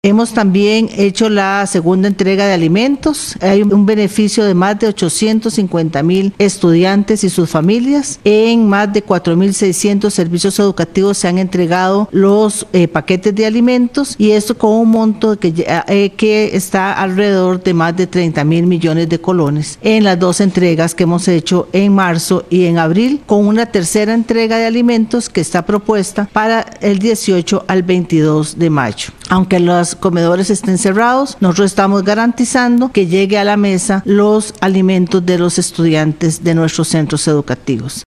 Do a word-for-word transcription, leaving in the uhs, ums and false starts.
Hemos también hecho la segunda entrega de alimentos. Hay un beneficio de más de ochocientos cincuenta mil estudiantes y sus familias. En más de cuatro mil seiscientos servicios educativos se han entregado los eh, paquetes de alimentos, y esto con un monto que, eh, que está alrededor de más de treinta mil millones de colones en las dos entregas que hemos hecho en marzo y en abril, con una tercera entrega de alimentos que está propuesta para el dieciocho al veintidós de mayo. Aunque los comedores estén cerrados, nosotros estamos garantizando que llegue a la mesa los alimentos de los estudiantes de nuestros centros educativos.